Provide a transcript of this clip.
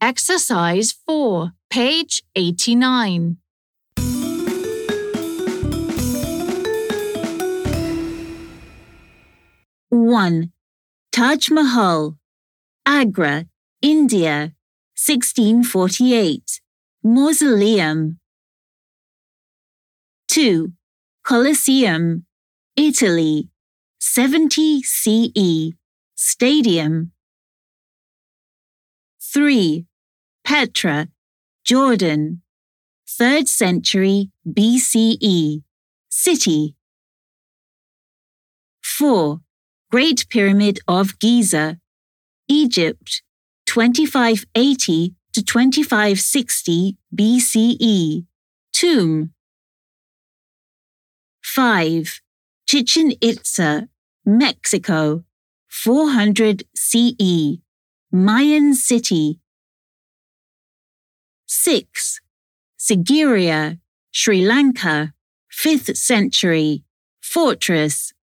Exercise 4, page 89. One. Taj Mahal, Agra, India, 1648. Mausoleum. 2. Colosseum, Italy, 70 CE. Stadium. 3. Petra, Jordan, 3rd century BCE. City. 4. Great Pyramid of Giza, Egypt, 2580 to 2560 BCE. Tomb. 5. Chichen Itza, Mexico, 400 CE. Mayan city. 6. Sigiriya, Sri Lanka, 5th century. Fortress.